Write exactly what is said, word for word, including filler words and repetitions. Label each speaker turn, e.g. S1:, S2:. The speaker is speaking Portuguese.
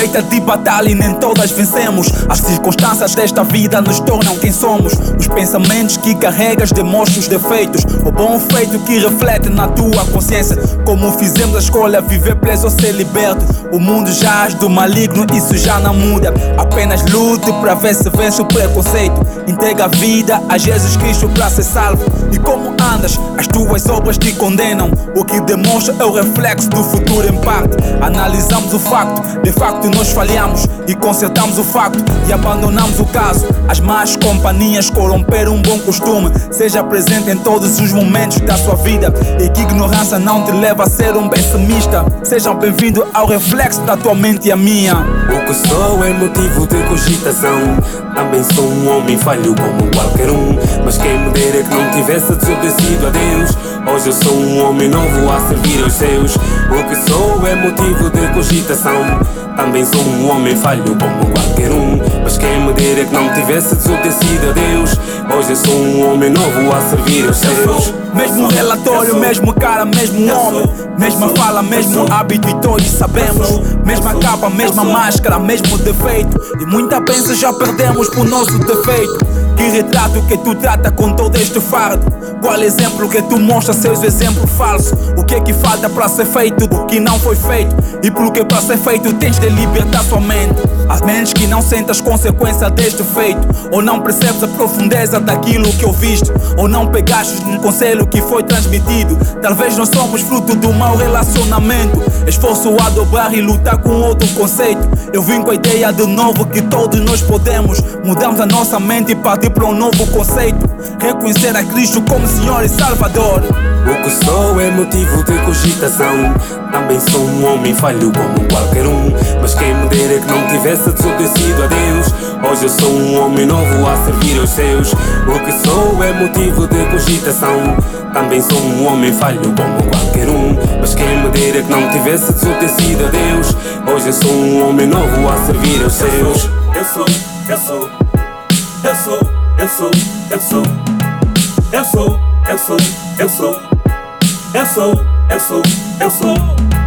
S1: feita de batalha e nem todas vencemos. As circunstâncias desta vida nos tornam quem somos. Os pensamentos que carregas demonstram os defeitos. O bom feito que reflete na tua consciência. Como fizemos a escolha, viver preso ou ser liberto. O mundo jaz do maligno, isso já não muda. Apenas lute para ver se vence o preconceito. Entrega a vida a Jesus Cristo para ser salvo. E como andas, as tuas obras te condenam. O que demonstra é o reflexo do futuro em parte. Analisamos o facto, de facto nós falhamos. E consertamos o facto e abandonamos o caso. As más companhias corromperam um bom costume. Seja presente em todos os momentos da sua vida. E que ignorância não te leva a ser um pessimista. Sejam bem-vindos ao reflexo da tua mente e a minha.
S2: O que sou é motivo de cogitação. Também sou um homem falho como qualquer um. Mas quem me dera que não tivesse desobedecido a Deus. Hoje eu sou um homem novo a servir aos seus. O que sou é motivo de cogitação. Também sou um homem falho como qualquer um. Mas quem me dera que não tivesse desobedecido a Deus. Hoje eu sou um homem novo a servir aos seus.
S1: Mesmo relatório, mesmo cara, mesmo homem. Mesma fala, mesmo hábito e todos sabemos. Mesma capa, mesma máscara, mesmo defeito. E muita pensa já perdemos por nosso defeito. Que retrato que tu trata com todo este fardo? Qual exemplo que tu mostra seus exemplos falsos? O que é que falta para ser feito do que não foi feito? E pelo que para ser feito tens de libertar sua mente. A menos que não sentas as consequências deste feito. Ou não percebes a profundeza daquilo que ouviste. Ou não pegaste um conselho que foi transmitido. Talvez nós somos fruto do mau relacionamento. Esforço a dobrar e lutar com outro conceito. Eu vim com a ideia de novo que todos nós podemos. Mudamos a nossa mente e partir para um novo conceito. Reconhecer a Cristo como Senhor e Salvador.
S2: O que sou é motivo de cogitação. Também sou um homem falho como qualquer um. Mas quem me dera que não tivesse desobedecido a Deus. Hoje eu sou um homem novo a servir aos seus. O que sou é motivo de cogitação. Também sou um homem falho como qualquer um. Mas quem me dera que não tivesse desobedecido a Deus. Hoje eu sou um homem novo a servir aos seus.
S3: Eu sou, eu sou, eu sou, eu sou, eu sou, eu sou, eu sou, eu sou, eu sou, eu sou, eu sou, eu sou.